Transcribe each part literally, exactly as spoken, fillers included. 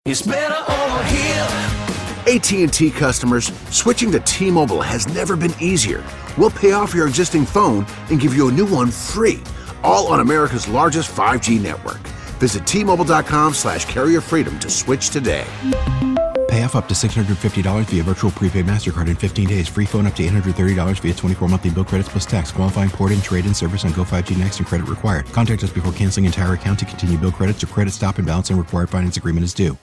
It's better over here. A T and T customers, switching to T-Mobile has never been easier. We'll pay off your existing phone and give you a new one free, all on America's largest five G network. Visit T-Mobile.com slash carrier freedom to switch today. Pay off up to six hundred fifty dollars via virtual prepaid MasterCard in fifteen days. Free phone up to eight hundred thirty dollars via twenty-four monthly bill credits plus tax. Qualifying port-in, trade-in service on Go five G Next and credit required. Contact us before canceling entire account to continue bill credits or credit stop and balance and required finance agreement is due.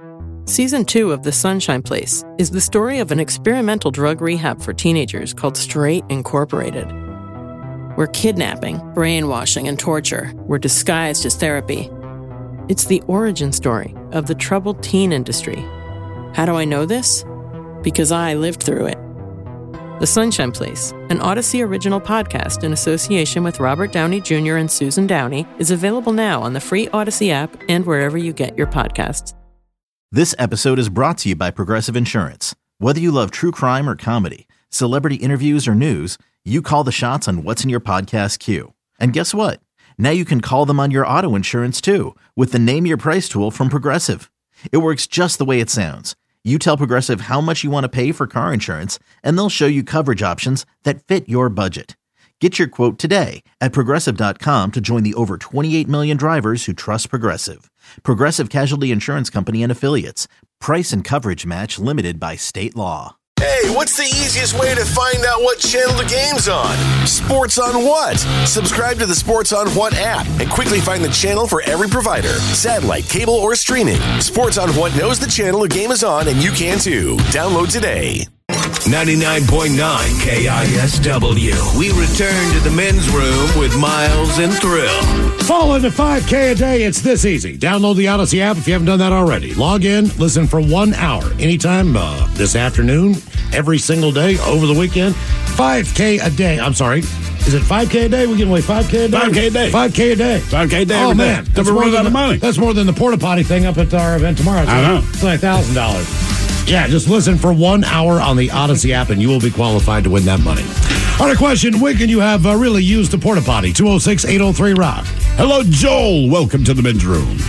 Season two of The Sunshine Place is the story of an experimental drug rehab for teenagers called Straight Incorporated, where kidnapping, brainwashing, and torture were disguised as therapy. It's the origin story of the troubled teen industry. How do I know this? Because I lived through it. The Sunshine Place, an Odyssey original podcast in association with Robert Downey Junior and Susan Downey, is available now on the free Odyssey app and wherever you get your podcasts. This episode is brought to you by Progressive Insurance. Whether you love true crime or comedy, celebrity interviews or news, you call the shots on what's in your podcast queue. And guess what? Now you can call them on your auto insurance too with the Name Your Price tool from Progressive. It works just the way it sounds. You tell Progressive how much you want to pay for car insurance, and they'll show you coverage options that fit your budget. Get your quote today at Progressive dot com to join the over twenty-eight million drivers who trust Progressive. Progressive Casualty Insurance Company and Affiliates. Price and coverage match limited by state law. Hey, what's the easiest way to find out what channel the game's on? Sports on What? Subscribe to the Sports on What app and quickly find the channel for every provider. Satellite, cable, or streaming. Sports on What knows the channel the game is on, and you can too. Download today. ninety-nine point nine K I S W. We return to the men's room with Miles and Thrill. Fall into five K a day. It's this easy. Download the Odyssey app if you haven't done that already. Log in, listen for one hour, anytime uh, this afternoon, every single day, over the weekend. five K a day. I'm sorry. Is it five K a day? We're giving away five K a day? five K a day. five K a day. five K a day. Oh, man. That's That's more, out than of the, money. that's more than the porta potty thing up at our event tomorrow. It's I like, know. It's like one thousand dollars. Yeah, just listen for one hour on the Odyssey app, and you will be qualified to win that money. All right, question. When can you have uh, really used a porta potty? two oh six, eight oh three, rock. Hello, Joel. Welcome to the men's room.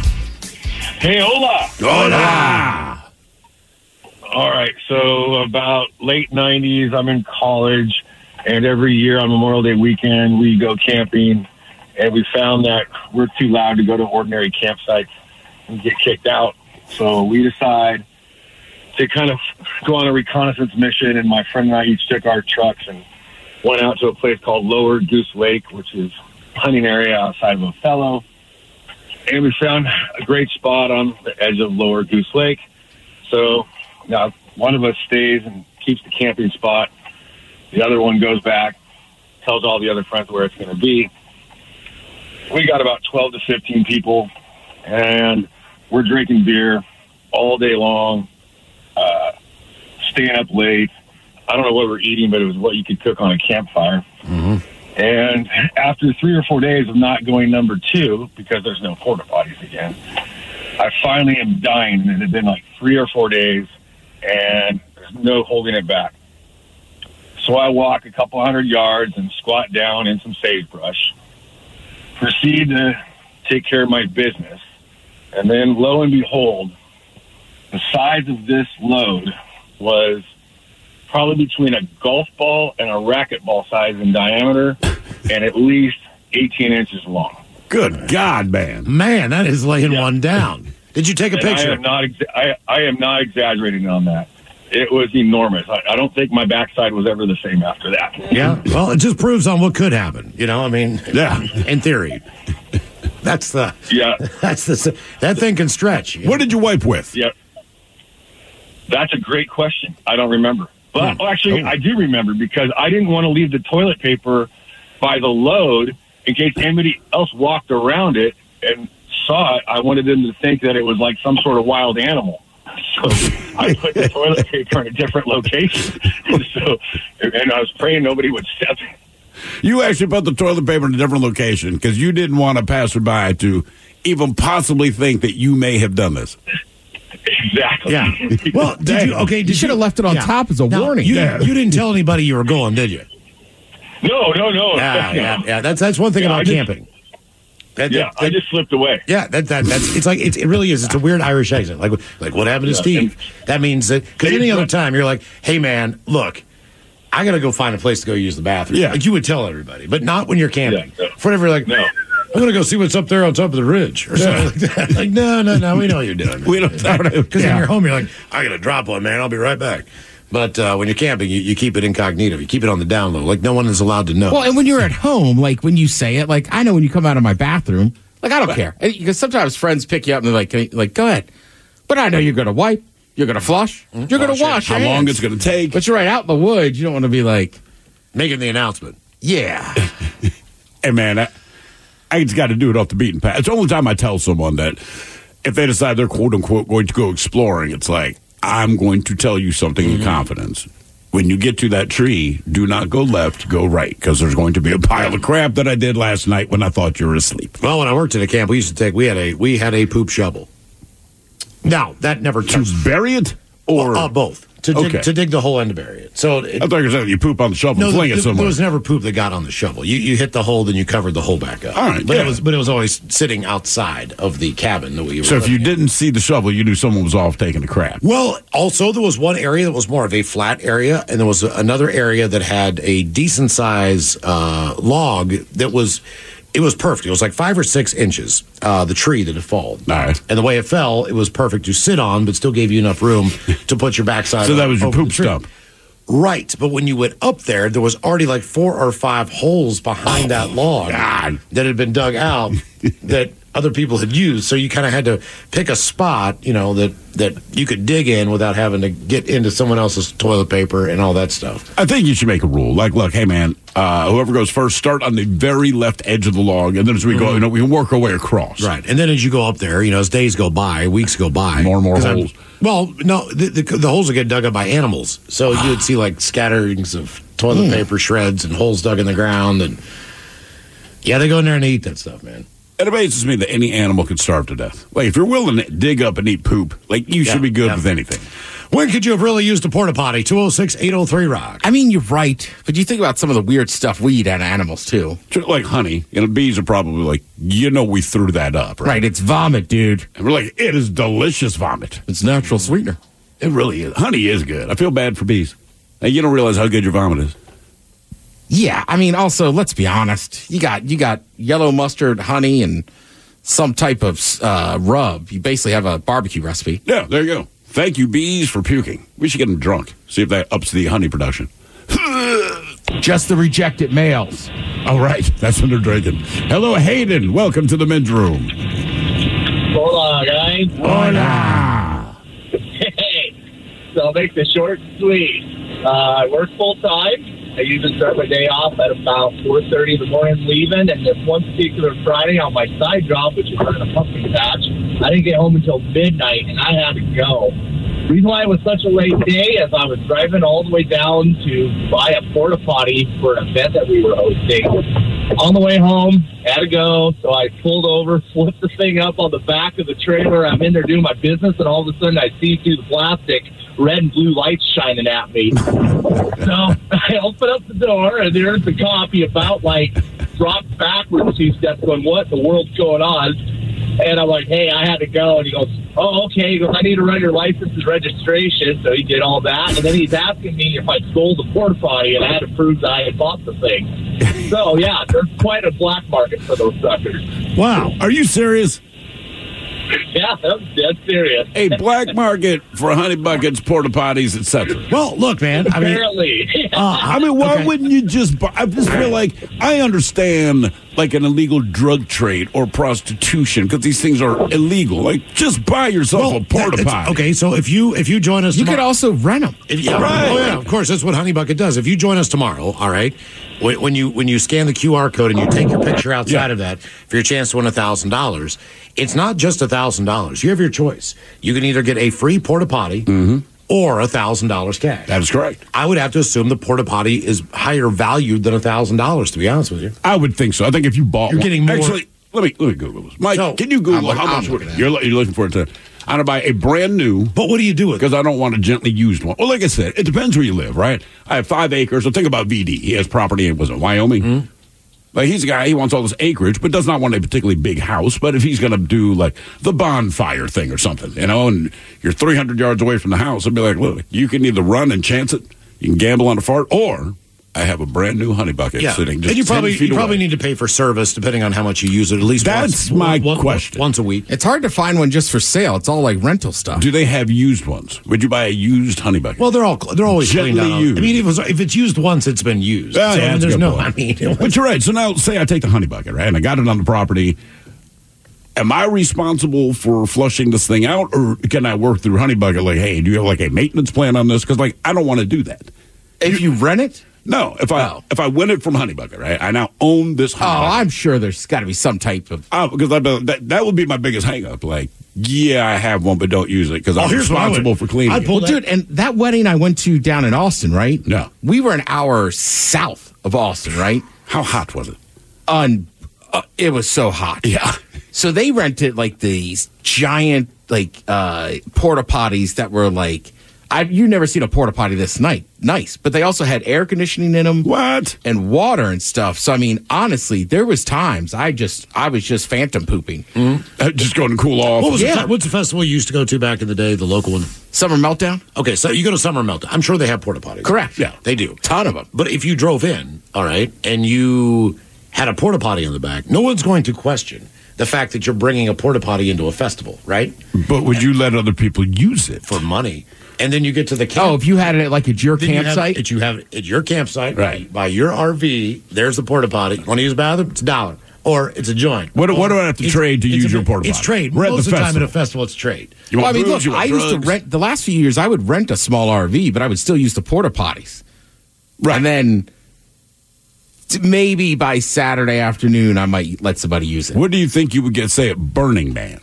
Hey, hola. Hola. All right, so about late nineties, I'm in college, and every year on Memorial Day weekend, we go camping, and we found that we're too loud to go to ordinary campsites and get kicked out. So we decide to kind of go on a reconnaissance mission, and my friend and I each took our trucks and went out to a place called Lower Goose Lake, which is a hunting area outside of Othello. And we found a great spot on the edge of Lower Goose Lake. So now one of us stays and keeps the camping spot. The other one goes back, tells all the other friends where it's going to be. We got about twelve to fifteen people, and we're drinking beer all day long, uh, staying up late. I don't know what we're eating, but it was what you could cook on a campfire. Mm-hmm. And after three or four days of not going number two, because there's no porta potties again, I finally am dying. And it had been like three or four days, and there's no holding it back. So I walk a couple hundred yards and squat down in some sagebrush, proceed to take care of my business, and then lo and behold, the size of this load was probably between a golf ball and a racquetball size in diameter and at least eighteen inches long. Good God, man. Man, that is laying Yeah. one down. Did you take a And picture? I am not exa- I, I am not exaggerating on that. It was enormous. I, I don't think my backside was ever the same after that. Yeah, well, it just proves on what could happen. You know, I mean, Yeah. in theory. That's the, Yeah. that's the, that thing can stretch. you know? What did you wipe with? Yep. That's a great question. I don't remember. But Hmm. well, actually, Oh. I do remember because I didn't want to leave the toilet paper by the load in case anybody else walked around it and saw it. I wanted them to think that it was like some sort of wild animal. So I put the toilet paper in a different location. so, and I was praying nobody would step in. You actually put the toilet paper in a different location because you didn't want a passerby to even possibly think that you may have done this. Exactly. Yeah. Well, did you, okay, did You should have left it on yeah. top as a Now, warning. You, Yeah. you didn't tell anybody you were going, did you? No, no, no. Yeah, no. yeah, yeah. That's, that's one thing Yeah, about I just- camping. That, yeah, that, that, I just slipped away. Yeah, that, that that's it's like it's, it really is. It's a weird Irish accent. Like like what happened to Yeah, Steve? That means that because any other but- time you're like, hey man, look, I gotta go find a place to go use the bathroom. Yeah. Like you would tell everybody, but not when you're camping. Yeah, no. For whatever, like, No. I'm gonna go see what's up there on top of the ridge or something like that. Like no, no, no, we know what you're doing. We don't- Because Yeah. when you're home, you're like, I gotta drop one, man. I'll be right back. But uh, when you're camping, you, you keep it incognito. You keep it on the down low. Like no one is allowed to know. Well, and when you're at home, like when you say it, like I know when you come out of my bathroom, like I don't care. Because sometimes friends pick you up and they're like, "Can you-" like, go ahead. But I know you're going to wipe, you're going to flush, you're going to wash. How your long hands. it's going to take. But you're right out in the woods. You don't want to be like, Making the announcement. yeah. Hey, man, I, I just got to do it off the beaten path. It's the only time I tell someone that if they decide they're quote-unquote going to go exploring, it's like, I'm going to tell you something Mm-hmm. in confidence. When you get to that tree, do not go left, go right, because there's going to be a pile of crap that I did last night when I thought you were asleep. Well, when I worked at a camp, we used to take we had a we had a poop shovel. Now that never To touched. bury it? Or uh, both to dig, Okay. to dig the hole and to bury it. So it, I thought you were saying you poop on the shovel no, and fling there, it somewhere. there was never poop that got on the shovel. You you hit the hole, then you covered the hole back up. All right, but yeah. it was but it was always sitting outside of the cabin that we were. So if you living in. didn't see the shovel, you knew someone was off taking a crap. Well, also there was one area that was more of a flat area, and there was another area that had a decent size uh, log that was. It was perfect. It was like five or six inches, uh, the tree that had fallen. All right. And the way it fell, it was perfect to sit on, but still gave you enough room to put your backside So that on- was your over the poop tree. stump. Right. But when you went up there, there was already like four or five holes behind that log God. that had been dug out that other people had used. So you kind of had to pick a spot, you know, that, that you could dig in without having to get into someone else's toilet paper and all that stuff. I think you should make a rule. Like, look, hey, man, uh, whoever goes first, start on the very left edge of the log, and then as we go, you know, we can work our way across. Right. And then as you go up there, you know, as days go by, weeks go by. More and more 'cause I'm- holes. Well, no, the, the, the holes would get dug up by animals. So you would see like scatterings of toilet paper shreds and holes dug in the ground. And yeah, they go in there and they eat that stuff, man. It amazes me that any animal could starve to death. Like, if you're willing to dig up and eat poop, like, you Yeah, should be good yeah. with anything. When could you have really used a porta potty? two oh six, eight oh three, rock. I mean, you're right. But you think about some of the weird stuff we eat out of animals, too. Like honey, you know, bees are probably like, you know, we threw that up, right? Right. It's vomit, dude. And we're like, it is delicious vomit. It's natural sweetener. It really is. Honey is good. I feel bad for bees. And you don't realize how good your vomit is. Yeah, I mean, also, let's be honest. You got you got yellow mustard, honey, and some type of uh, rub. You basically have a barbecue recipe. Yeah, there you go. Thank you, bees, for puking. We should get them drunk. See if that ups the honey production. Just the rejected males. All right, that's when they're drinking. Hello, Hayden. Welcome to the men's room. Hola, guys. Hola. Hey, so I'll make this short and sweet. Uh, I work full time. I usually start my day off at about four thirty in the morning leaving, and this one particular Friday on my side job, which is running a pumpkin patch, I didn't get home until midnight, and I had to go. The reason why it was such a late day is I was driving all the way down to buy a porta potty for an event that we were hosting. On the way home, had to go, so I pulled over, flipped the thing up on the back of the trailer. I'm in there doing my business, and all of a sudden I see through the plastic red and blue lights shining at me. So I open up the door, and there's the cop. He about, like, dropped backwards two steps going, what in the world's going on? And I'm like, hey, I had to go. And he goes, oh, okay. He goes, I need to run your license and registration. So he did all that. And then he's asking me if I stole the porta potty, and I had to prove that I had bought the thing. So, yeah, there's quite a black market for those suckers. Wow. Are you serious? Yeah, I'm dead serious. A black market for honey buckets, porta potties, et cetera. Well, look, man. I mean, Apparently. uh, I mean, why okay. wouldn't you just buy? I just feel like I understand like an illegal drug trade or prostitution because these things are illegal. Like, just buy yourself Well, a porta that- it's- potty. Okay, so if you if you join us, You tomorrow, could also rent them. If, yeah, Right. Oh yeah, of course. That's what Honey Bucket does. If you join us tomorrow, all right, when, when you when you scan the Q R code and you take your picture outside Yeah. of that for your chance to win a thousand dollars, it's not just a thousand dollars. You have your choice. You can either get a free porta potty or a thousand dollars cash. That is correct. I would have to assume the porta potty is higher valued than a thousand dollars. To be honest with you, I would think so. I think if you bought, You're one, getting more- actually. Let me let me Google this. Mike, So- can you Google I'm how look- much I'm would, looking at you're, lo- you're looking for it to? I'm gonna buy a brand new. but what do you do with it? Because I don't want a gently used one. Well, like I said, it depends where you live, right? I have five acres. So think about V D. He has property in, was it Wyoming? Like, he's a guy, he wants all this acreage, but does not want a particularly big house. But if he's going to do, like, the bonfire thing or something, you know, and you're three hundred yards away from the house, I'd be like, look, you can either run and chance it, you can gamble on a fart, or I have a brand new honey bucket yeah. sitting just and you probably ten feet you probably away. need to pay for service depending on how much you use it. At least That's once, my one, question. Once a week. It's hard to find one just for sale. It's all like rental stuff. Do they have used ones? Would you buy a used honey bucket? Well, they're all they're always cleaned Gently out. used. I mean, if, it was, if it's used once, it's been used. Yeah, so, yeah, I mean, that's a there's good no. point. I mean, it was, But you're right. So now, say I take the honey bucket, right, and I got it on the property. Am I responsible for flushing this thing out, or can I work through honey bucket? Like, hey, do you have like a maintenance plan on this? Because like, I don't want to do that. If you rent it? No, if I Oh. if I win it from Honey Bucket, right? I now own this honey Oh, bucket. I'm sure there's got to be some type of. Oh, because I, that that would be my biggest hang up. Like, yeah, I have one, but don't use it because Oh, I'm here's what I responsible would- for cleaning I'd it. pull Well, that- dude, and that wedding I went to down in Austin, right? Yeah. We were an hour south of Austin, right? How hot was it? On, uh, it was so hot. Yeah. So they rented like these giant like uh, porta potties that were like I you've never seen a porta potty this nice, nice, but they also had air conditioning in them. What? And water and stuff. So I mean, honestly, there was times I just I was just phantom pooping. Uh, just going to cool off. what was Yeah. the, fe- what's the festival you used to go to back in the day? The local one. Summer meltdown. Okay, so you go to Summer Meltdown. I'm sure they have porta potties. Correct. Yeah, they do. Ton of them. But if you drove in, all right, and you had a porta potty in the back, no one's going to question the fact that you're bringing a porta potty into a festival, right? But would you let other people use it? For money. And then you get to the camp. Oh, if you had it at like at your then you have- campsite. If you have it at your campsite, Right. by your R V, there's the porta potty. Want to use the bathroom? It's a dollar. Or it's a joint. What- what Or do I have to it's- trade to it's use a- your porta It's potty? trade. We're at Most the of the time at a festival. festival, it's trade. You Well, I want mean, booze, look, you want I used to drugs? rent the last few years. I would rent a small R V, but I would still use the porta potties. Right. And then t- maybe by Saturday afternoon, I might let somebody use it. What do you think you would get, say, at Burning Man?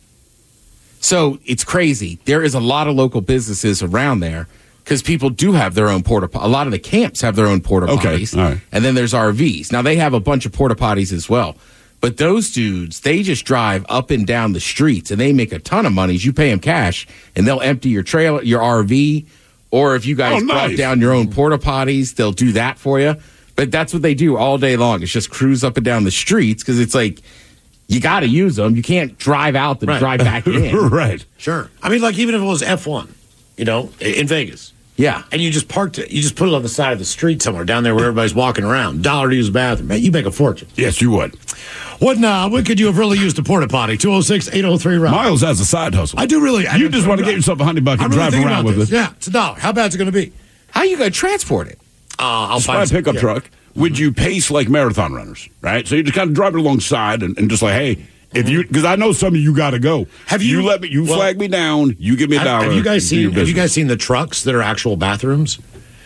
So it's crazy. There is a lot of local businesses around there because people do have their own porta. A lot of the camps have their own porta Okay, potties, all right. and then there's R Vs. Now they have a bunch of porta potties as well. But those dudes, they just drive up and down the streets, and they make a ton of money. You pay them cash, and they'll empty your trailer, your R V, or if you guys Oh, brought nice. down your own porta potties, they'll do that for you. But that's what they do all day long. It's just cruise up and down the streets because it's like you got to use them. You can't drive out and Right. drive back in. Right. Sure. I mean, like, even if it was F one, you know, i- in Vegas. Yeah. And you just parked it, you just put it on the side of the street somewhere down there where everybody's walking around. Dollar to use the bathroom. Man, you make a fortune. Yes, you would. What now? When could you have really used a porta potty? two oh six, eight oh three, Rob. Miles has a side hustle. I do really. I You do- just want to get yourself a honey bucket I'm and really drive thinking around about with this. it. Yeah, it's a dollar. How bad's it going to be? How are you going to transport it? Uh, I'll Just buy find a some- pickup yeah. truck. Would you pace like marathon runners, right? So you just kind of drive it alongside and, and just like, hey, if you, because I know some of you got to go. Have you- let me, you well, flag me down, you give me a Have, dollar. have you guys do your seen? Have you business. guys seen the trucks that are actual bathrooms?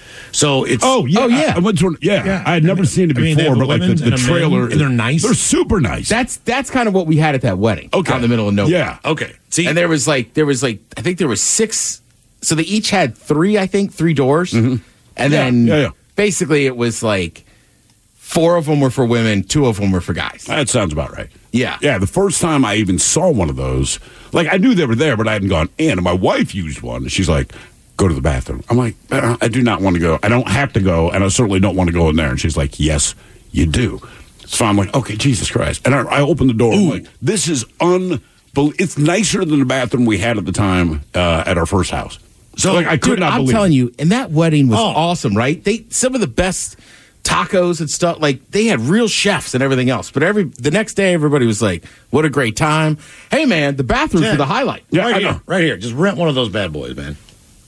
So it's Oh yeah, Oh, yeah. I, I went to. Yeah, Yeah. I had never I mean- seen it I mean, they before, have but like the, women's the and a men, trailer, and they're nice. They're super nice. That's that's kind of what we had at that wedding. Okay. Out in the middle of nowhere. Yeah. okay. See, And there was like there was like I think there was six. So they each had three. I think three doors, and Yeah, then yeah, yeah. basically it was like four of them were for women, two of them were for guys. That sounds about right. Yeah. Yeah, the first time I even saw one of those, like I knew they were there, but I hadn't gone in. And my wife used one, and she's like, go to the bathroom. I'm like, uh, I do not want to go. I don't have to go, and I certainly don't want to go in there. And she's like, yes, you do. So I'm like, okay, Jesus Christ. And I, I opened the door. I'm like, this is unbelievable. It's nicer than the bathroom we had at the time uh, at our first house. So like, I could Dude, not I'm believe telling it. you, and that wedding was Oh. awesome, right? They some of the best tacos and stuff. Like they had real chefs and everything else. But every the next day, everybody was like, "What a great time!" Hey, man, the bathrooms Yeah. were the highlight. Yeah, right I here, know. right here. Just rent one of those bad boys, man.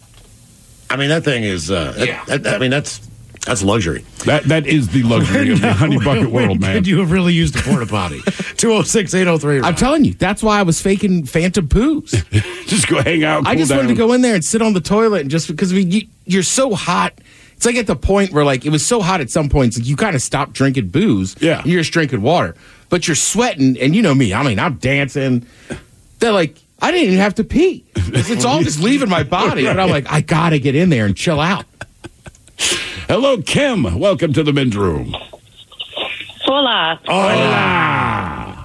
I mean, that thing is. Uh, that- Yeah. that- I mean, that's that's luxury. That, that is the luxury of the honey bucket When world, man. Could you have really used a porta potty? two oh six, eight oh three. I'm telling you, that's why I was faking phantom poos. Just go hang out, I cool just down. wanted to go in there and sit on the toilet and just because I mean, you, you're so hot. It's like at the point where like it was so hot at some points, like you kind of stop drinking booze. Yeah. You're just drinking water, but you're sweating, and you know me. I mean, I'm dancing. They're like, I didn't even have to pee. It's, it's all just leaving my body, but I'm like, I gotta get in there and chill out. Hello, Kim. Welcome to the men's room. Hola. Hola.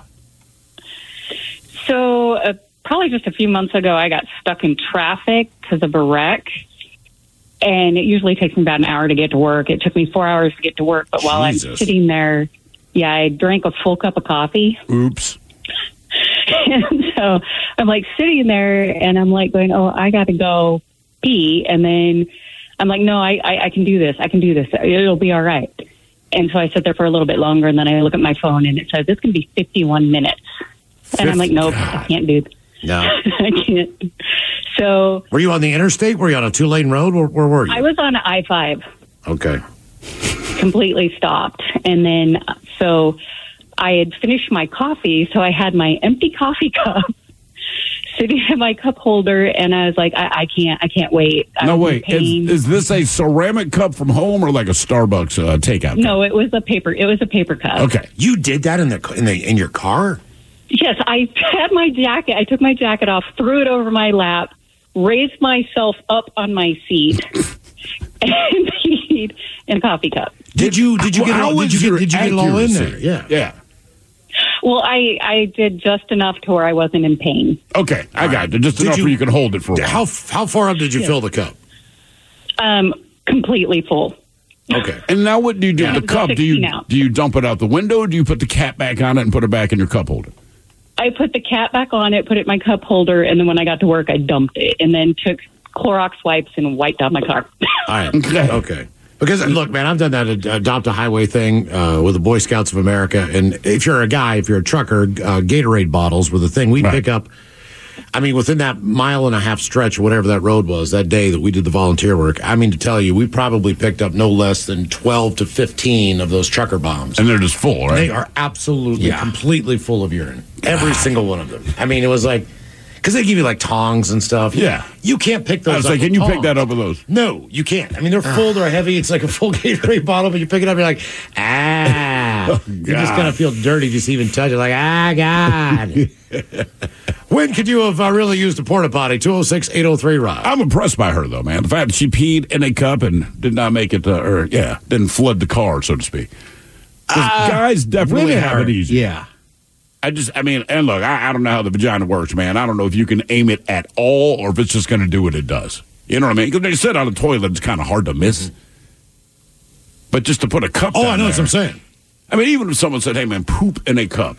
So, uh, probably just a few months ago, I got stuck in traffic because of a wreck. And it usually takes me about an hour to get to work. It took me four hours to get to work. But while Jesus. I'm sitting there yeah, I drank a full cup of coffee. Oops. And so I'm like sitting there and I'm like going, oh, I got to go pee. And then I'm like, no, I, I, I can do this. I can do this. It'll be all right. And so I sit there for a little bit longer, and then I look at my phone, and it says, it's going to be fifty-one minutes. And I'm like, nope, I can't do this. No. I can't. So. Were you on the interstate? Were you on a two-lane road? Where, where were you? I was on I five. Okay. Completely stopped. And then, so I had finished my coffee, so I had my empty coffee cup sitting in my cup holder, and I was like, I, I can't, I can't wait. I No, was in wait. Is, pain. is this a ceramic cup from home or like a Starbucks uh, takeout? No, it was a paper. It was a paper cup. Okay. You did that in the in the in your car? Yes, I had my jacket. I took my jacket off, threw it over my lap, raised myself up on my seat, and peed in a coffee cup. Did you did you get How all, did is you your get, did you get it all in there? accuracy? Yeah. Yeah. Well, I, I did just enough to where I wasn't in pain. Okay, I got it. Just Did enough you- where you can hold it for a while. How how far up did you fill the cup? Um, completely full. Okay. And now what do you do Yeah. with the cup? Do you sixteen ounce. do you dump it out the window, or do you put the cap back on it and put it back in your cup holder? I put the cap back on it, put it in my cup holder, and then when I got to work, I dumped it, and then took Clorox wipes and wiped out my car. All right. Okay. Okay. Because, look, man, I've done that adopt a highway thing uh, with the Boy Scouts of America. And if you're a guy, if you're a trucker, uh, Gatorade bottles were the thing. We'd Right. pick up, I mean, within that mile and a half stretch, or whatever that road was, that day that we did the volunteer work, I mean, to tell you, we probably picked up no less than twelve to fifteen of those trucker bombs. And they're just full, right? They are absolutely, Yeah. completely full of urine. Every single one of them. I mean, it was like, because they give you like tongs and stuff. Yeah. You can't pick those I was up like, with can you pick tongs. that up with those? No, you can't. I mean, they're full, they're heavy. It's like a full Gatorade bottle, but you pick it up, you're like, ah. You just God. kind of feel dirty just even touch it. Like, ah, God. When could you have uh, really used a porta potty? two oh six, eight oh three, Rob. I'm impressed by her, though, man. The fact that she peed in a cup and did not make it, uh, or, yeah, didn't flood the car, so to speak. 'Cause Uh, guys definitely Women have are, it easy. yeah. I just, I mean, and look, I, I don't know how the vagina works, man. I don't know if you can aim it at all or if it's just going to do what it does. You know what I mean? Because they sit on a toilet, it's kind of hard to miss. But just to put a cup Oh, down I know there, what I'm saying. I mean, even if someone said, hey, man, poop in a cup,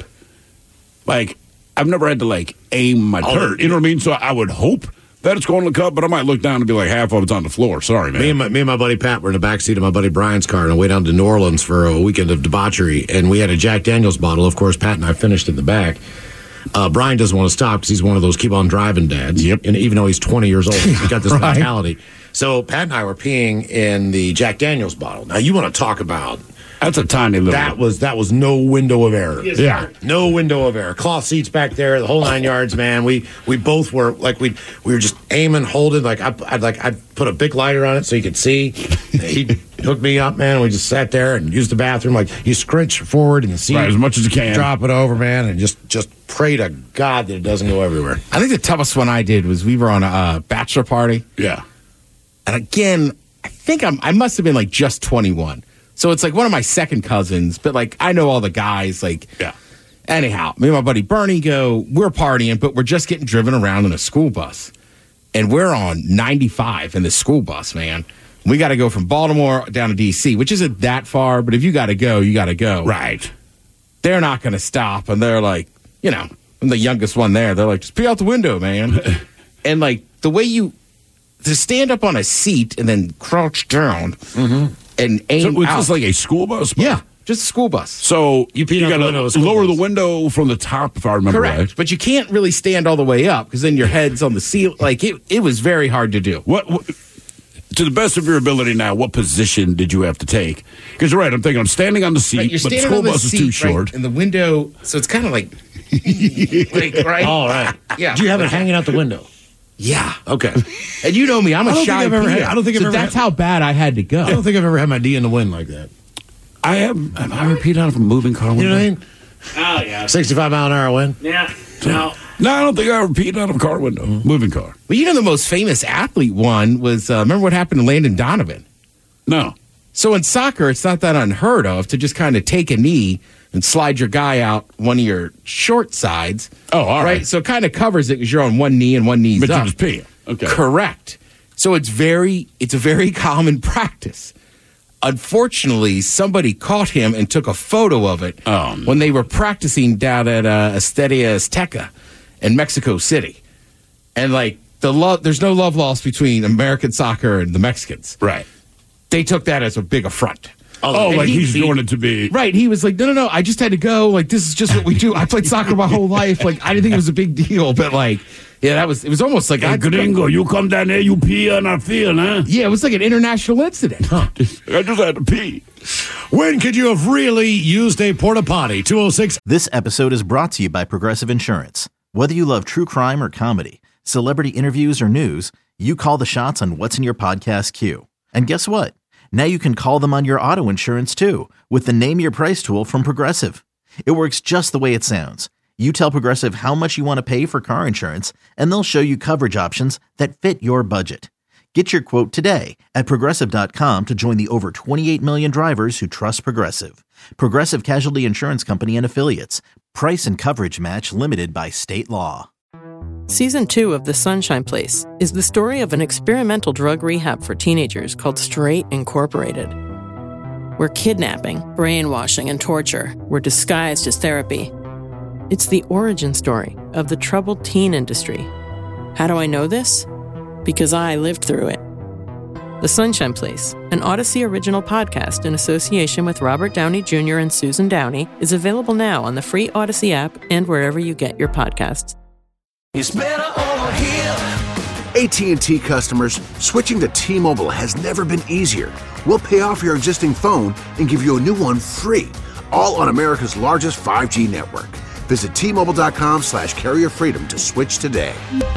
like, I've never had to, like, aim my Oh, turd. You know what I mean? So I would hope that it's going in the cup, but I might look down and be like, half of it's on the floor. Sorry, man. Me and, my, me and my buddy Pat were in the backseat of my buddy Brian's car on the way down to New Orleans for a weekend of debauchery, and we had a Jack Daniels bottle. Of course, Pat and I finished in the back. Uh, Brian doesn't want to stop because he's one of those keep on driving dads. Yep. And even though he's twenty years old, he's got this Right. mentality. So Pat and I were peeing in the Jack Daniels bottle. Now, you want to talk about That's a tiny little. that was that was no window of error. yeah. No window of error. Cloth seats back there, the whole nine yards, man. We we both were like we we were just aiming, holding. Like I, I'd like I'd put a big lighter on it so you could see. He hooked me up, man. And we just sat there and used the bathroom. Like you scrunch forward in the seat, Right, as much as you can. drop it over, man, and just just pray to God that it doesn't go everywhere. I think the toughest one I did was we were on a uh, bachelor party. Yeah. And again, I think I'm, I must have been like just twenty-one. So it's like one of my second cousins, but like I know all the guys. Like, Yeah. anyhow, me and my buddy Bernie go, we're partying, but we're just getting driven around in a school bus. And we're on ninety-five in the school bus, man. We got to go from Baltimore down to D C, which isn't that far, but if you got to go, you got to go. Right. They're not going to stop. And they're like, you know, I'm the youngest one there. They're like, just pee out the window, man. And like the way you, to stand up on a seat and then crouch down and aim So it's out. just like a school bus? Yeah, just a school bus. So You peed you out the got window of a to school lower bus. the window from the top, if I remember Correct. right. But you can't really stand all the way up because then your head's on the ceiling. Like it, it was very hard to do. What, what, to the best of your ability now, what position did you have to take? Because you're right, I'm thinking I'm standing on the seat, Right, you're but the standing school on the bus is seat, too right, short. and the window, so it's kind of like, like right. All right. Yeah. Do you have it hanging out the window? Yeah. Okay. And you know me, I'm a I don't think shy I've ever had- peer. I don't think I've so ever that's had- how bad I had to go. I don't think I've ever had my D in the wind like that. I have, have I ever peed out of a moving car window? You know what I mean? Oh, yeah. sixty-five mile an hour wind. Yeah. No. No, I don't think I ever peed out of a car window. Moving car. Well, you know the most famous athlete one was, uh, remember what happened to Landon Donovan? No. So in soccer, it's not that unheard of to just kind of take a knee and slide your guy out one of your short sides. Oh, all right. So it kind of covers it because you're on one knee and one knee's But up. you're just peeing. Okay. Correct. So it's very, it's a very common practice. Unfortunately, somebody caught him and took a photo of it Oh, no. when they were practicing down at uh, Estadio Azteca in Mexico City. And, like, the love, there's no love lost between American soccer and the Mexicans. Right. They took that as a big affront. Oh, And like he- he's he- doing it to be. Right. He was like, no, no, no, I just had to go. Like, this is just what we do. I played soccer my whole life. Like, I didn't think it was a big deal. But, like, yeah, that was, it was almost like, Hey, I gringo, you come down there, you pee on our field, huh? Yeah, it was like an international incident. I just had to pee. When could you have really used a porta potty? two oh six. This episode is brought to you by Progressive Insurance. Whether you love true crime or comedy, celebrity interviews or news, you call the shots on what's in your podcast queue. And guess what? Now you can call them on your auto insurance too with the Name Your Price tool from Progressive. It works just the way it sounds. You tell Progressive how much you want to pay for car insurance, and they'll show you coverage options that fit your budget. Get your quote today at Progressive dot com to join the over twenty-eight million drivers who trust Progressive. Progressive Casualty Insurance Company and Affiliates. Price and coverage match limited by state law. Season two of The Sunshine Place is the story of an experimental drug rehab for teenagers called Straight Incorporated, where kidnapping, brainwashing, and torture were disguised as therapy. It's the origin story of the troubled teen industry. How do I know this? Because I lived through it. The Sunshine Place, an Odyssey original podcast in association with Robert Downey Junior and Susan Downey, is available now on the free Odyssey app and wherever you get your podcasts. It's better over here. A T and T customers, switching to T-Mobile has never been easier. We'll pay off your existing phone and give you a new one free, all on America's largest five G network. Visit T-Mobile.com slash carrier freedom to switch today.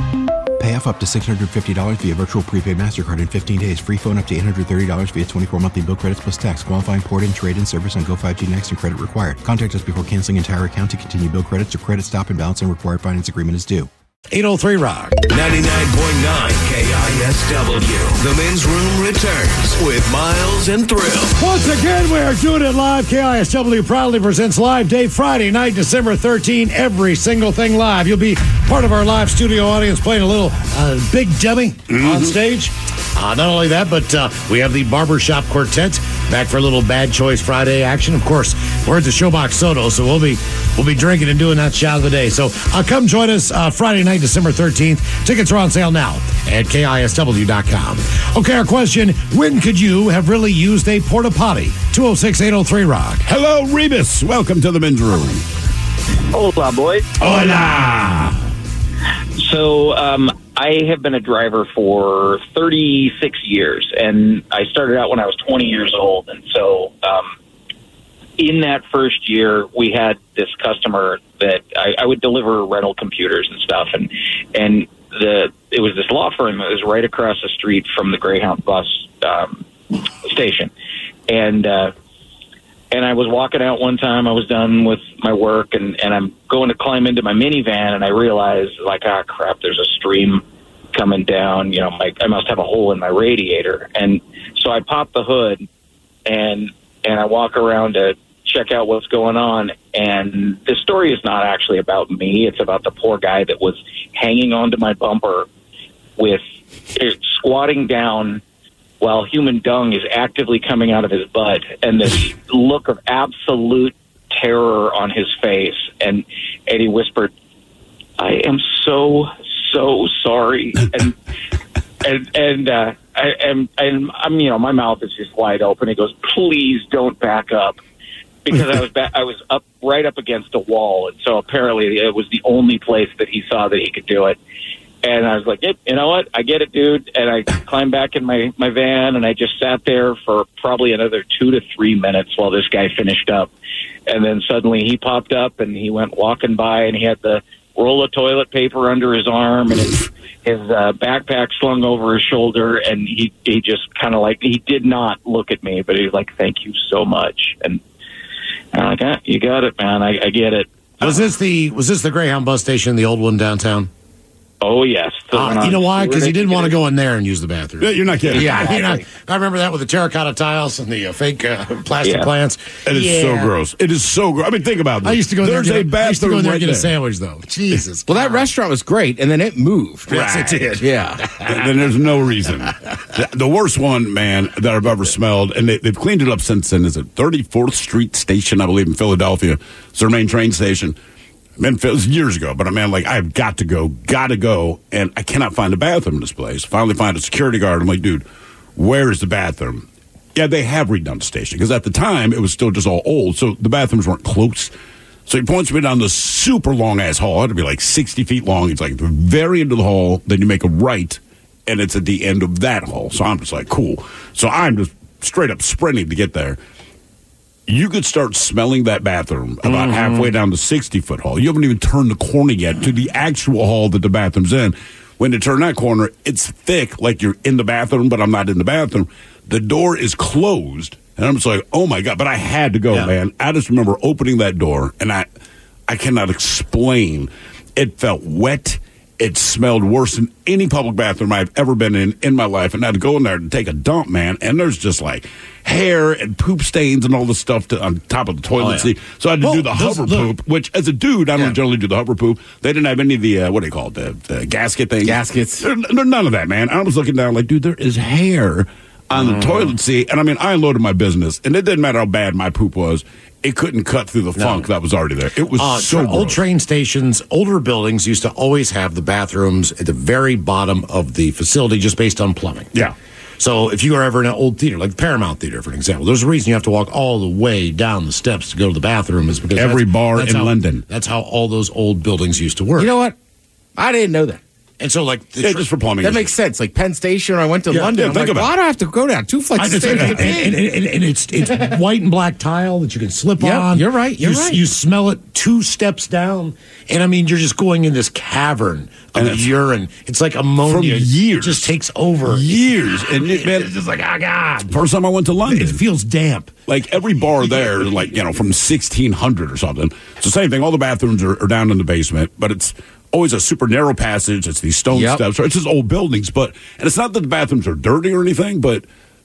Pay off up to six hundred fifty dollars via virtual prepaid MasterCard in fifteen days. Free phone up to eight hundred thirty dollars via twenty-four monthly bill credits plus tax. Qualifying port-in, trade-in service on Go five G Next and credit required. Contact us before canceling entire account to continue bill credits or credit stop and balance and required finance agreement is due. eight oh three Rock. ninety-nine point nine K I S W. The Men's Room returns with Miles and Thrill. Once again, we are doing it live. K I S W proudly presents Live Day Friday night, December thirteenth. Every single thing live. You'll be part of our live studio audience playing a little uh, Big Dummy mm-hmm. on stage. Uh, not only that, but uh, we have the Barbershop Quartet back for a little Bad Choice Friday action. Of course, we're at the Showbox Soto, so we'll be we'll be drinking and doing that shot of the day. So uh, come join us uh, Friday night, December thirteenth. Tickets are on sale now at K I S W dot com. Okay, our question, when could you have really used a porta potty? two oh six, eight oh three Rock. Hello, Rebus. Welcome to the Men's Room. Hola, boys. Hola. So, um, I have been a driver for thirty-six years, and I started out when I was twenty years old. And so, um, in that first year, we had this customer that I, I would deliver rental computers and stuff, and and the it was this law firm that was right across the street from the Greyhound bus um, station, and uh, and I was walking out one time. I was done with my work, and, and I'm going to climb into my minivan, and I realized, like, ah, crap, there's a stream coming down. You know, my, I must have a hole in my radiator. And so I pop the hood, and and I walk around to check out what's going on. And the story is not actually about me. It's about the poor guy that was hanging onto my bumper with it, squatting down while human dung is actively coming out of his butt, and this look of absolute terror on his face. And, and he whispered, I am so, so sorry. And, and, and, uh, I, and, and I'm, you know, my mouth is just wide open. He goes, please don't back up. Because I was back, I was up right up against a wall. And so apparently it was the only place that he saw that he could do it. And I was like, yep, you know what? I get it, dude. And I climbed back in my, my van, and I just sat there for probably another two to three minutes while this guy finished up. And then suddenly he popped up, and he went walking by, and he had the roll of toilet paper under his arm and his, his uh, backpack slung over his shoulder. And he, he just kind of like, he did not look at me, but he was like, thank you so much. And I'm like, ah, you got it, man. I, I get it. Was this the was this the Greyhound bus station, the old one downtown? Oh, yes. Uh, you know why? Because he didn't want to go in there and use the bathroom. Yeah, you're not kidding. Yeah, Exactly. you know, I remember that with the terracotta tiles and the uh, fake uh, plastic Yeah. plants. It is Yeah. so gross. It is so gross. I mean, think about this. I used to go there. There's and a get, I used to go bathroom in there right and get there. a sandwich, though. Jesus. Well, that restaurant was great, and then it moved. Yes, it did. Yeah. then there's no reason. the, the worst one, man, that I've ever smelled, and they, they've cleaned it up since then, is at thirty-fourth Street Station, I believe, in Philadelphia. It's their main train station. Man, it was years ago, but I mean, like, I've got to go, got to go, and I cannot find a bathroom in this place. Finally find a security guard. I'm like, dude, where is the bathroom? Yeah, they have redone the station, because at the time, it was still just all old, so the bathrooms weren't close. So he points me down this super long-ass hall. It had to be like sixty feet long. It's like the very end of the hall, then you make a right, and it's at the end of that hall. So I'm just like, cool. So I'm just straight up sprinting to get there. You could start smelling that bathroom about mm-hmm. halfway down the sixty-foot hall. You haven't even turned the corner yet to the actual hall that the bathroom's in. When you turn that corner, it's thick, like you're in the bathroom, but I'm not in the bathroom. The door is closed, and I'm just like, oh, my God. But I had to go, yeah. man. I just remember opening that door, and I, I cannot explain. It felt wet. It smelled worse than any public bathroom I've ever been in in my life. And I had to go in there to take a dump, man. And there's just like hair and poop stains and all this stuff to, on top of the toilet oh, yeah. seat. So I had to well, do the hover the, poop, which as a dude, I don't yeah. generally do the hover poop. They didn't have any of the, uh, what do you call it, the, the gasket things. Gaskets. There, there, none of that, man. I was looking down like, dude, there is hair on the mm. toilet seat. And I mean, I unloaded my business. And it didn't matter how bad my poop was. It couldn't cut through the no. funk that was already there. It was uh, so tra- Old train stations, older buildings used to always have the bathrooms at the very bottom of the facility just based on plumbing. Yeah. So if you are ever in an old theater, like the Paramount Theater, for example, there's a reason you have to walk all the way down the steps to go to the bathroom is because every bar that's in how, London. That's how all those old buildings used to work. You know what? I didn't know that. And so, like, the yeah, tr- just for plumbing. That makes sense. Like Penn Station, I went to yeah, London. Yeah, I'm think like, about why do I have to go down two flights of stairs? And, and, and, and it's it's white and black tile that you can slip yep, on. You're right. You're you, right. You smell it two steps down, and I mean, you're just going in this cavern of and urine. It's like ammonia. From years, it just takes over. Years, and it, man, it's just like, oh God. First time I went to London, it feels damp. Like every bar there, like you know, from sixteen hundred or something. It's the same thing. All the bathrooms are, are down in the basement, but it's always a super narrow passage. It's these stone yep. steps. Or it's just old buildings. But and it's not that the bathrooms are dirty or anything, but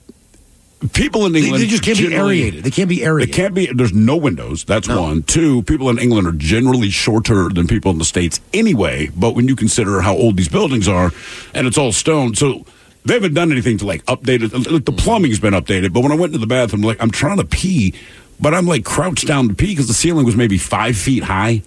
people in England they, they just can't be aerated. They can't be aerated. They can't be. There's no windows. That's no. one. Two, people in England are generally shorter than people in the States anyway. But when you consider how old these buildings are, and it's all stone, so they haven't done anything to like update it. Like, the plumbing's been updated. But when I went to the bathroom, like I'm trying to pee, but I'm like crouched down to pee because the ceiling was maybe five feet high.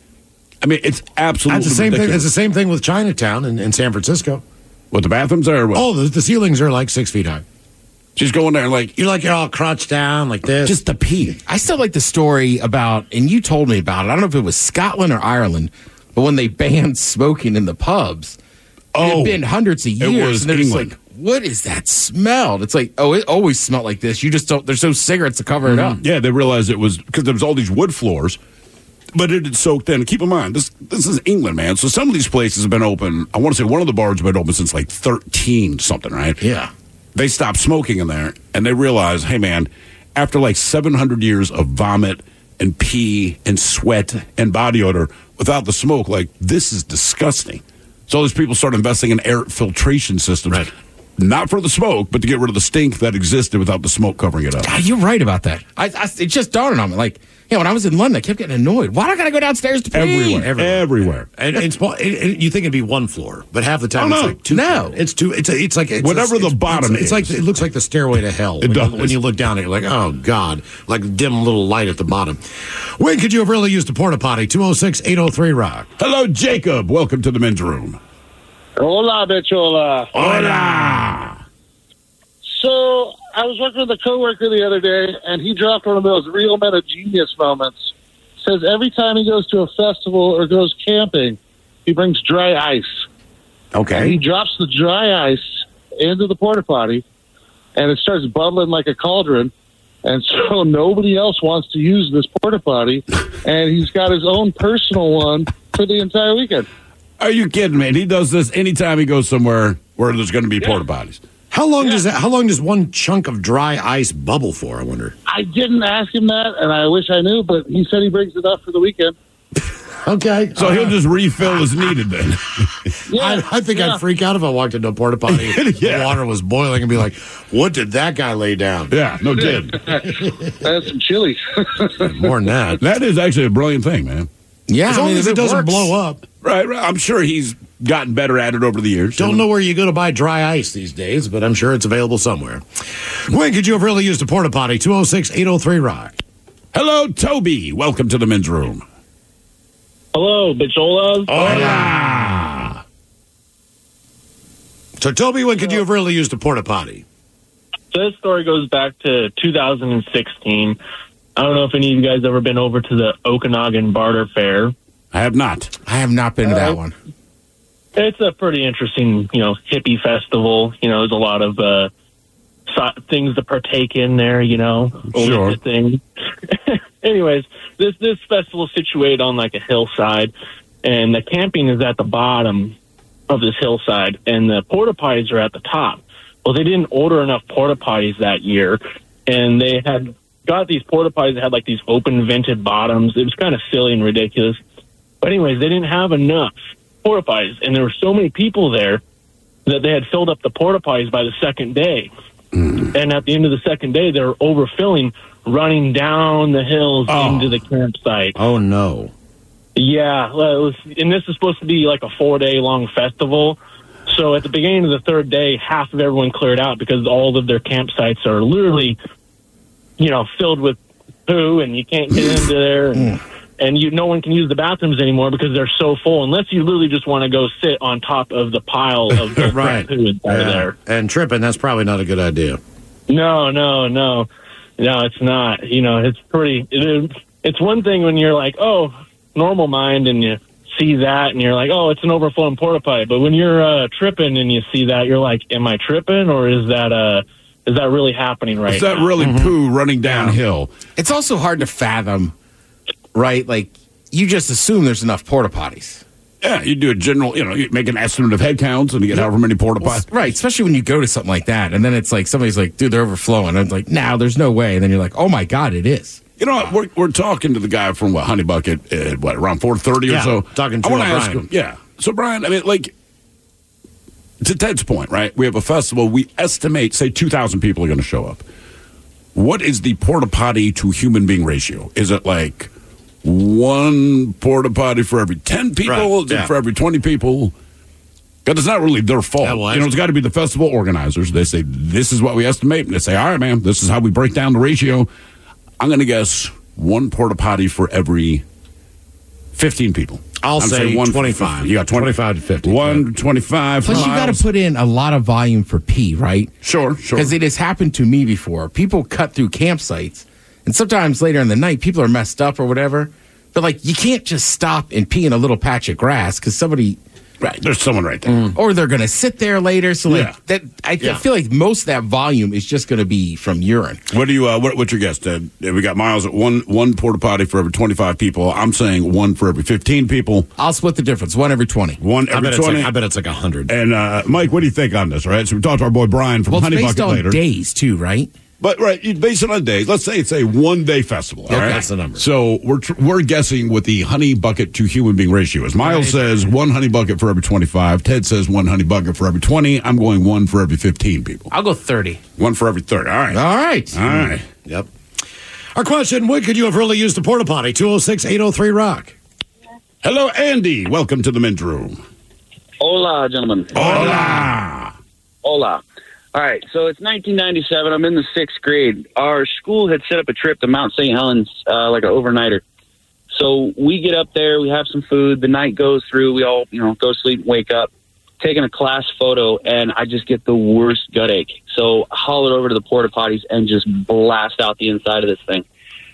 I mean, it's absolutely That's the same ridiculous. thing. It's the same thing with Chinatown in, in San Francisco. What, the bathrooms are? What? Oh, the, the ceilings are like six feet high. She's going there like you're like you're all crouched down like this, just to pee. I still like the story about, and you told me about it. I don't know if it was Scotland or Ireland, but when they banned smoking in the pubs, oh, it had been hundreds of years, it was and they're England. just like, "What is that smell?" It's like, oh, it always smelled like this. You just don't. There's no cigarettes to cover mm-hmm. it up. Yeah, they realized it was because there was all these wood floors. But it had soaked in. Keep in mind, this this is England, man. So some of these places have been open. I want to say one of the bars has been open since like thirteen something, right? Yeah. They stopped smoking in there, and they realized, hey, man, after like seven hundred years of vomit and pee and sweat and body odor without the smoke, like, this is disgusting. So all these people started investing in air filtration systems. Right. Not for the smoke, but to get rid of the stink that existed without the smoke covering it up. God, you're right about that. I, I, it just dawned on me, like, yeah, when I was in London, I kept getting annoyed. Why do I got to go downstairs to pee? Everywhere, everywhere. everywhere. And it's, it, it, you think it'd be one floor, but half the time oh, it's no. like two. No, floor. it's two. It's a, it's like it's whatever a, it's, the bottom it's, is. It's like it looks like the stairway to hell. It when does. You, when you look down, you're like, oh God, like dim little light at the bottom. When could you have really used a porta potty? Two zero six eight zero three rock. Hello, Jacob. Welcome to the men's room. Hola, Bechola. Hola. So I was working with a coworker the other day, and he dropped one of those real men of genius moments. Says every time he goes to a festival or goes camping, he brings dry ice. Okay. And he drops the dry ice into the porta potty, and it starts bubbling like a cauldron. And so nobody else wants to use this porta potty, and he's got his own personal one for the entire weekend. Are you kidding me? And he does this anytime he goes somewhere where there's going to be yeah. porta potties. How long yeah. does that? How long does one chunk of dry ice bubble for? I wonder. I didn't ask him that, and I wish I knew, but he said he brings it up for the weekend. Okay, so uh, he'll just refill as needed then. Yeah, I, I think yeah. I'd freak out if I walked into a porta potty, yeah. the water was boiling, and be like, "What did that guy lay down?" Yeah, no kidding. That's some chili. More than that. That is actually a brilliant thing, man. Yeah, as I long mean, as it, it doesn't works. blow up. Right, right. I'm sure he's gotten better at it over the years. Don't know where you go to buy dry ice these days, but I'm sure it's available somewhere. When could you have really used a porta potty? two oh six, eight oh three, rock. Hello, Toby. Welcome to the men's room. Hello, Bicholas. Hola. So, Toby, when could you have really used a porta potty? So this story goes back to two thousand sixteen. I don't know if any of you guys ever been over to the Okanagan Barter Fair. I have not. I have not been to that Uh, one. It's a pretty interesting, you know, hippie festival. You know, there's a lot of uh, so- things to partake in there, you know. Sure. Thing. Anyways, this this festival is situated on like a hillside, and the camping is at the bottom of this hillside, and the porta potties are at the top. Well, they didn't order enough porta potties that year, and they had got these porta potties that had like these open vented bottoms. It was kind of silly and ridiculous. But anyways, they didn't have enough porta potties, and there were so many people there that they had filled up the porta potties by the second day. Mm. And at the end of the second day, they were overfilling, running down the hills oh. into the campsite. Oh, no. Yeah, well, it was, and this is supposed to be like a four-day-long festival. So at the beginning of the third day, half of everyone cleared out because all of their campsites are literally, you know, filled with poo, and you can't get into there. And, and you, no one can use the bathrooms anymore because they're so full, unless you literally just want to go sit on top of the pile of the right. poo inside yeah. there. And tripping, that's probably not a good idea. No, no, no. No, it's not. You know, it's pretty... It, it's one thing when you're like, oh, normal mind, and you see that, and you're like, oh, it's an overflowing porta potty. But when you're uh, tripping and you see that, you're like, am I tripping, or is that uh, is that really happening right Is that now? really mm-hmm. poo running downhill? It's also hard to fathom, right? Like, you just assume there's enough porta potties. Yeah, you do a general, you know, you make an estimate of head counts, and you get however many porta potties. Well, right, especially when you go to something like that, and then it's like somebody's like, dude, they're overflowing. I'm like, no, there's no way. And then you're like, oh my God, it is. You know what? We're, we're talking to the guy from what, Honey Bucket at what, around four thirty yeah, or so? Talking to I want to Brian. ask him. Yeah. So, Brian, I mean, like, to Ted's point, right? We have a festival. We estimate, say, two thousand people are going to show up. What is the porta potty to human being ratio? Is it like one porta potty for every ten people? Right, Is it yeah. for every twenty people? Because it's not really their fault. Yeah, well, you know, it's got to be the festival organizers. They say, this is what we estimate. And they say, all right, man, this is how we break down the ratio. I'm going to guess one porta potty for every fifteen people. I'll I'm say one twenty-five. fifty. You got twenty, twenty-five to fifty. One to twenty-five. Plus, you got to put in a lot of volume for pee, right? Sure, sure. Because it has happened to me before. People cut through campsites, and sometimes later in the night, people are messed up or whatever. But, like, you can't just stop and pee in a little patch of grass because somebody... Right, there's someone right there. Or they're going to sit there later. So, like, Yeah. that I, Yeah. I feel like most of that volume is just going to be from urine. What do you? Uh, what, what's your guess, Ted? We got Miles at one one porta potty for every twenty-five people. I'm saying one for every fifteen people. I'll split the difference. One every twenty. One I every bet, it's twenty. like, I bet it's like one hundred. And uh, Mike, what do you think on this? Right, so we talked to our boy Brian from Well, it's Honey based Bucket on later. days, too, right? But right, you base it on days. Let's say it's a one day festival. All Okay, right, that's the number. So we're tr- we're guessing what the honey bucket to human being ratio is. Miles says one honey bucket for every twenty-five. Ted says one honey bucket for every twenty. I'm going one for every fifteen people. I'll go thirty. One for every thirty. All right. All right. All right. Yep. Our question, when could you have really used a porta potty? two oh six, eight oh three, rock. Hello, Andy. Welcome to the men's room. Hola, gentlemen. Hola. Hola. All right, so it's nineteen ninety-seven. I'm in the sixth grade. Our school had set up a trip to Mount Saint Helens, uh, like an overnighter. So we get up there, we have some food. The night goes through. We all, you know, go to sleep, wake up, taking a class photo, and I just get the worst gut ache. So I hollered over to the porta potties and just blast out the inside of this thing.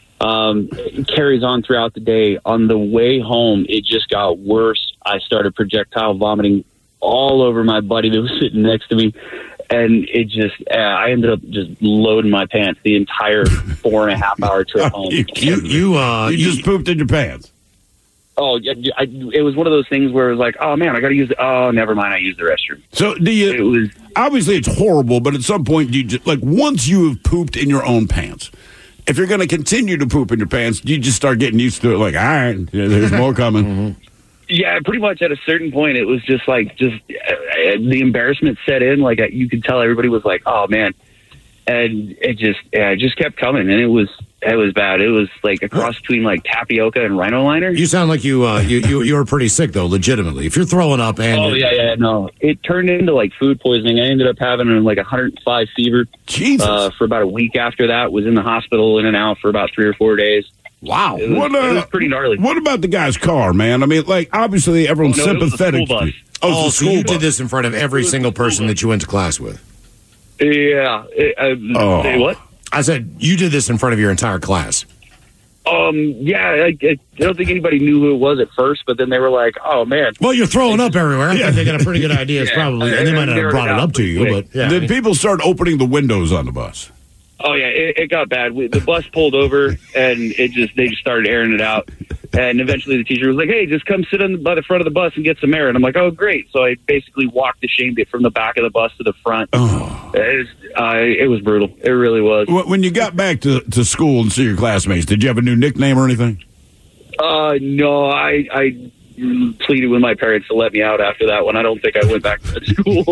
Um, it carries on throughout the day. On the way home, it just got worse. I started projectile vomiting all over my buddy that was sitting next to me. And it just, uh, I ended up just loading my pants the entire four and a half hour trip home. you, You, you, uh, you you, just pooped in your pants. Oh, yeah, I, it was one of those things where it was like, oh man, I got to use the, oh, never mind, I used the restroom. So do you, It was, obviously it's horrible, but at some point, you just, like once you have pooped in your own pants, if you're going to continue to poop in your pants, you just start getting used to it. Like, all right, yeah, there's more coming. Mm-hmm. yeah, pretty much at a certain point, it was just like, just uh, the embarrassment set in. Like, you could tell everybody was like, oh man. And it just, yeah, it just kept coming. And it was, it was bad. It was like a cross between like tapioca and rhino liner. You sound like you, uh, you you you were pretty sick though, legitimately. If you're throwing up and oh yeah, yeah, no, it turned into like food poisoning. I ended up having like a hundred and five fever. Jesus. Uh, for about a week after that, was in the hospital in and out for about three or four days. Wow, it was, what, uh, it was pretty gnarly. What about the guy's car, man? I mean, like obviously everyone's Oh, no, it was the sympathetic. school bus. to you. oh, it's so the you school did this in front of every single person that you went to class with. Yeah. It, uh, Oh. Say what? I said you did this in front of your entire class. Um. Yeah. I, I don't think anybody knew who it was at first, but then they were like, "Oh man." Well, you're throwing up everywhere. I think they got a pretty good idea. It's Yeah, probably, I- and they might I not have brought it narrowed up to it you, out but yeah. Did people start opening the windows on the bus? Oh yeah, it, it got bad. We, the bus pulled over, and it just they just started airing it out. And eventually, the teacher was like, "Hey, just come sit on the, by the front of the bus and get some air." And I'm like, "Oh, great!" So I basically walked the shame bit from the back of the bus to the front. Oh. It was, uh, it was brutal. It really was. Wh- When you got back to, to school and see your classmates, did you have a new nickname or anything? Uh, no, I I pleaded with my parents to let me out after that one. I don't think I went back to school.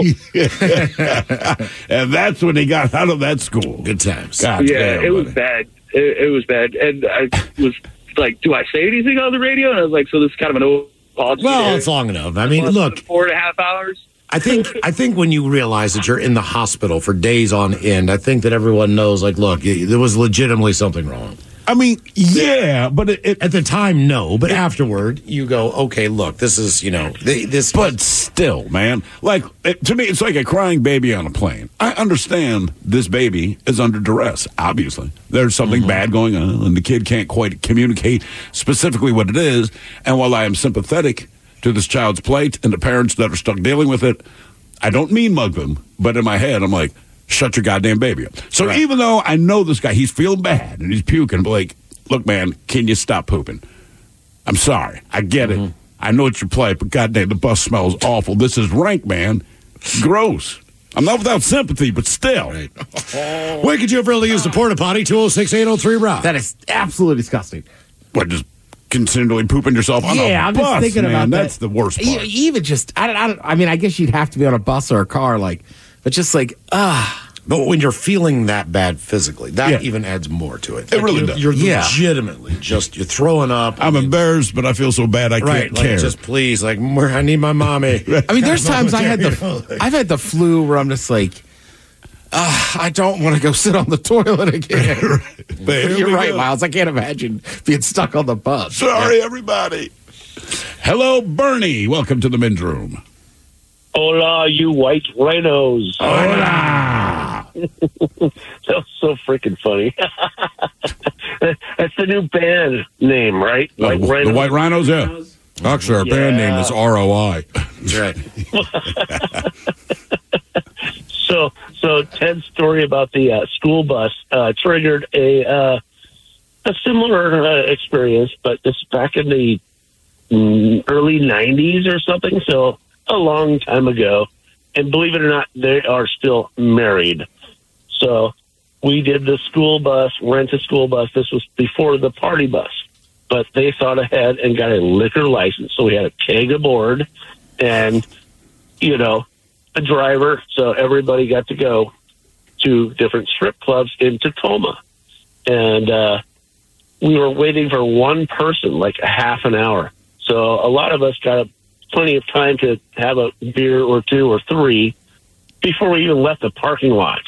And that's when he got out of that school. Good times. God yeah, damn, it was buddy. bad. It, it was bad, and I was like, "Do I say anything on the radio?" And I was like, "So this is kind of an old apology." Well, it's long enough. I mean, Less look, than four and a half hours. I think I think when you realize that you're in the hospital for days on end, I think that everyone knows, like, look, y- there was legitimately something wrong. I mean, yeah, but it, it, At the time, no, but afterward, you go, okay, look, this is, you know, th- this. but still, man, like it, to me, it's like a crying baby on a plane. I understand this baby is under duress. Obviously, there's something Mm-hmm. bad going on, and the kid can't quite communicate specifically what it is. And while I am sympathetic to this child's plight and the parents that are stuck dealing with it, I don't mean mug them, but in my head, I'm like, shut your goddamn baby up. So Right. even though I know this guy, he's feeling bad and he's puking, but like, look, man, can you stop pooping? I'm sorry. I get Mm-hmm. it. I know it's your plight, but goddamn, the bus smells awful. This is rank, man. Gross. I'm not without sympathy, but still. Right. When could you have really used a porta potty? two oh six, eight oh three, Rob. That is absolutely disgusting. What, just continually pooping yourself on yeah, a I'm bus, just thinking man. about that. That's the worst E- part. Even just, I don't, I don't. I mean, I guess you'd have to be on a bus or a car, like, but just like, ah. But when you're feeling that bad physically, that Yeah. even adds more to it. It really you're, does. You're Yeah. legitimately just, you're throwing up. I'm embarrassed, but I feel so bad I right, can't like, care. just please, like, more, I need my mommy. I mean, there's times I had You know, the, like- I've had the flu where I'm just like, ah, I don't want to go sit on the toilet again. But here You're we right, go. Miles. I can't imagine being stuck on the bus. Sorry, everybody. Hello, Bernie. Welcome to the men's room. Hola, you white rhinos. Hola. That was so freaking funny. That's the new band name, right? Uh, White the Rhinos. White Rhinos, yeah. Actually, our band Yeah. name is R O I. That's right. So, so Ted's story about the uh, school bus uh, triggered a uh, a similar uh, experience, but this back in the mm, early nineties or something. So a long time ago, and believe it or not, they are still married. So we did the school bus, rent a school bus. This was before the party bus, but they thought ahead and got a liquor license. So we had a keg aboard, and you know. A driver, so everybody got to go to different strip clubs in Tacoma. And uh, we were waiting for one person, like a half an hour. So a lot of us got plenty of time to have a beer or two or three before we even left the parking lot.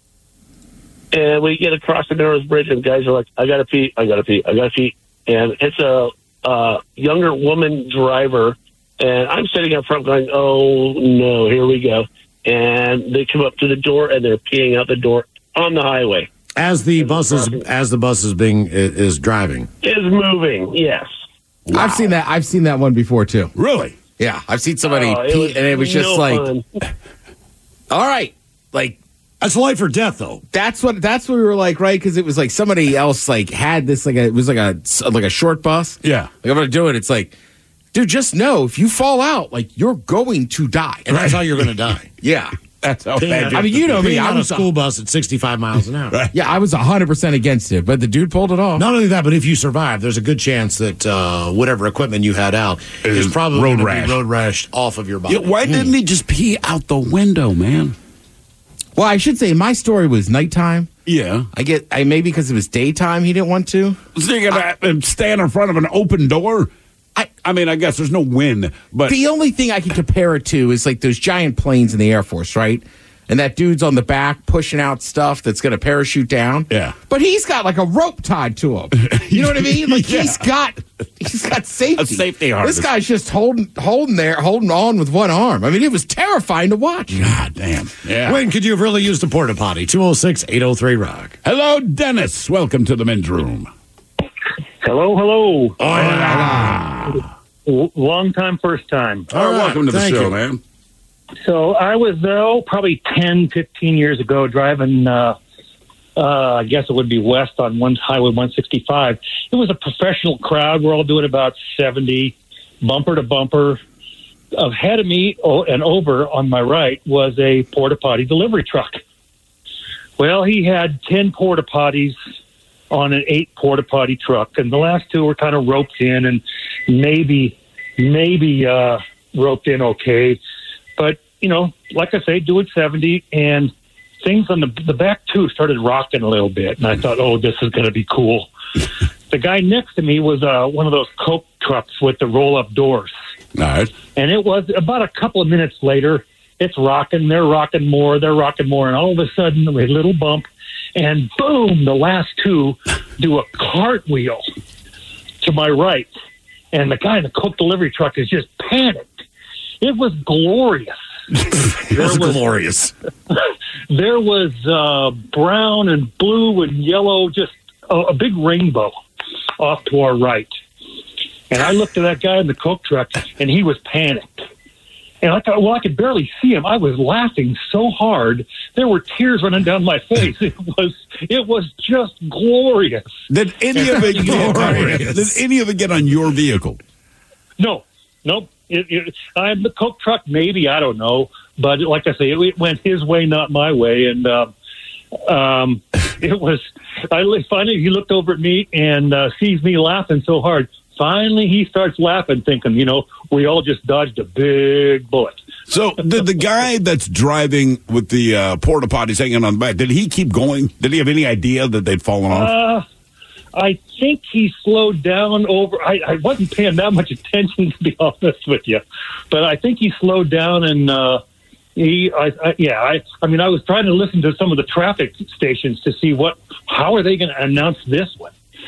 And we get across the Narrows Bridge, and guys are like, I got to pee, I got to pee, I got to pee. And it's a uh, younger woman driver. And I'm sitting up front going, oh, no, here we go. And they come up to the door, and they're peeing out the door on the highway. As the bus is, as the bus is being, is, is driving. Is moving, yes. I've seen that. I've seen that one before too. Really? Yeah, I've seen somebody Oh, it pee, was and it was just no like, fun. all right, like That's life or death, though. that's what that's what we were like, right? Because it was like somebody else like had this like a it was like a like a short bus. Yeah. Like I'm gonna do it. It's like, dude, just know if you fall out, like you're going to die. And that's how you're going to die. Yeah. That's how Peeing bad out- you I mean, you know me. peeing I on was a school bus at sixty-five miles an hour. Right. Yeah, I was one hundred percent against it, but the dude pulled it off. Not only that, but if you survive, there's a good chance that uh, whatever equipment you had out is Is probably road gonna be rash. road rashed off of your body. Yeah, why didn't he just pee out the window, man? Well, I should say my story was nighttime. Yeah. I get, I maybe because it was daytime he didn't want to. So you're going to stand in front of an open door? I, I mean, I guess there's no wind, but. The only thing I can compare it to is like those giant planes in the Air Force, right? And that dude's on the back pushing out stuff that's going to parachute down. Yeah. But he's got like a rope tied to him. You know what I mean? Like Yeah. he's got he's got safety. A safety harness. This guy's just holding holding there, holding on with one arm. I mean, it was terrifying to watch. God damn. Yeah. When could you have really used a porta potty? two oh six, eight oh three, rock. Hello, Dennis. Welcome to the men's room. Hello, hello. Hola. L- long time, first time. All right, welcome to the show, man. So I was, oh, probably ten, fifteen years ago driving, uh, uh, I guess it would be west on one Highway one sixty-five. It was a professional crowd. We're all doing about seventy, bumper to bumper. Ahead of me oh, and over on my right was a porta potty delivery truck. Well, he had ten porta potties on an eight porta potty truck, and the last two were kind of roped in and maybe, maybe uh, roped in okay. But, you know, like I say, do it seventy, and things on the the back two started rocking a little bit, and I thought, oh, this is going to be cool. The guy next to me was uh, one of those Coke trucks with the roll-up doors. All right. And it was about a couple of minutes later, it's rocking, they're rocking more, they're rocking more, and all of a sudden, a little bump, and boom, the last two do a cartwheel to my right, and the guy in the Coke delivery truck is just panicked. It was glorious. It was, was glorious. There was uh, brown and blue and yellow, just a, a big rainbow off to our right. And I looked at that guy in the Coke truck, and he was panicked. And I thought, well, I could barely see him. I was laughing so hard, there were tears running down my face. It was, it was just glorious. Did any of it get, did any of it get on your vehicle? No, nope. It, it, I'm the Coke truck, maybe, I don't know. But like I say, it, it went his way, not my way. And uh, um, it was, I finally, he looked over at me and uh, sees me laughing so hard. Finally, he starts laughing, thinking, you know, we all just dodged a big bullet. So did the guy that's driving with the uh, porta potties hanging on the back, did he keep going? Did he have any idea that they'd fallen off? Uh, I think he slowed down over. I, I wasn't paying that much attention, to be honest with you, but I think he slowed down and uh, he, I, I, yeah, I, I mean, I was trying to listen to some of the traffic stations to see what, how are they going to announce this one?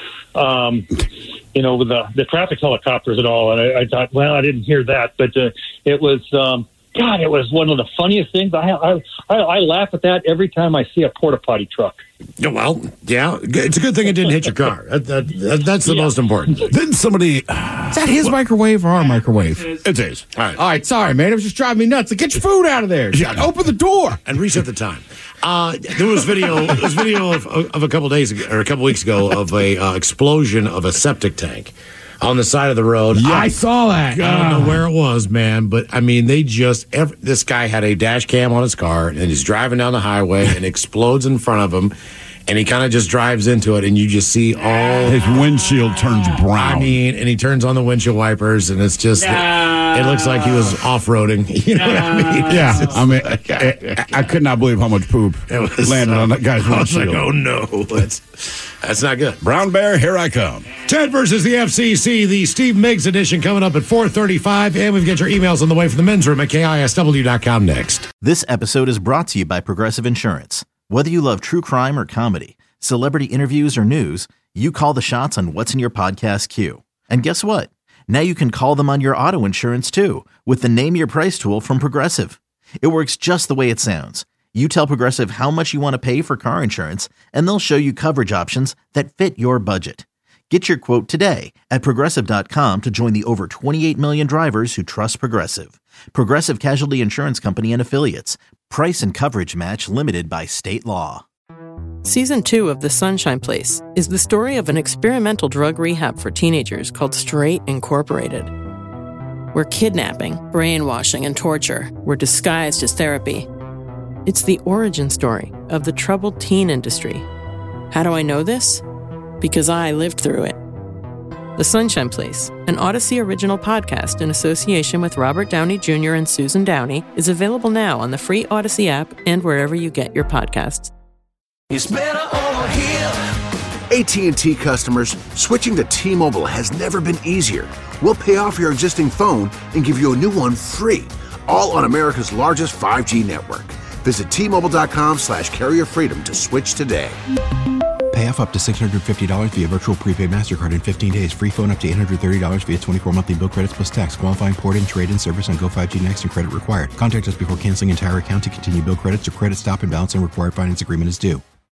Um, you know, with the, the traffic helicopters and all, and I, I thought, well, I didn't hear that, but uh, it was. Um, God, it was one of the funniest things. I, I I I laugh at that every time I see a porta potty truck. Yeah, well, yeah, it's a good thing it didn't hit your car. That, that, that, that's the yeah. most important. Didn't somebody? Uh, Is that his what? microwave or our microwave? It is. All right, all right. Sorry, man. It was just driving me nuts. Like, get your food out of there. Yeah. Open the door and reset the time. Uh, there was video. There was video of, of a couple days ago, or a couple weeks ago of a uh, explosion of a septic tank on the side of the road. Yeah, I saw that. I don't know where it was, man, but I mean, they just, every, this guy had a dash cam on his car and he's driving down the highway and explodes in front of him. And he kind of just drives into it, and you just see all his windshield turns brown. I mean, and he turns on the windshield wipers, and it's just no. it, it looks like he was off roading. You know no. what I mean? Yeah, just, I mean, I, I could not believe how much poop it was, landed uh, on that guy's windshield. I was like, oh no, that's that's not good. Brown Bear, here I come. Ted versus the F C C, the Steve Miggs edition coming up at four thirty-five, and we've got your emails on the way from the men's room at K I S W dot com next. This episode is brought to you by Progressive Insurance. Whether you love true crime or comedy, celebrity interviews or news, you call the shots on what's in your podcast queue. And guess what? Now you can call them on your auto insurance too with the Name Your Price tool from Progressive. It works just the way it sounds. You tell Progressive how much you want to pay for car insurance, and they'll show you coverage options that fit your budget. Get your quote today at Progressive dot com to join the over twenty-eight million drivers who trust Progressive. Progressive Casualty Insurance Company and Affiliates. Price and coverage match limited by state law. Season two of The Sunshine Place is the story of an experimental drug rehab for teenagers called Straight Incorporated, where kidnapping, brainwashing, and torture were disguised as therapy. It's the origin story of the troubled teen industry. How do I know this? Because I lived through it. The Sunshine Place, an Odyssey original podcast in association with Robert Downey Junior and Susan Downey, is available now on the free Odyssey app and wherever you get your podcasts. It's better over here. A T and T customers, switching to T-Mobile has never been easier. We'll pay off your existing phone and give you a new one free, all on America's largest five G network. Visit T-Mobile.com slash carrier freedom to switch today. Pay off up to six hundred fifty dollars via virtual prepaid MasterCard in fifteen days. Free phone up to eight hundred thirty dollars via twenty-four monthly bill credits plus tax. Qualifying port-in, trade-in service on Go five G Next and credit required. Contact us before canceling entire account to continue bill credits or credit stop and balance and required finance agreement is due.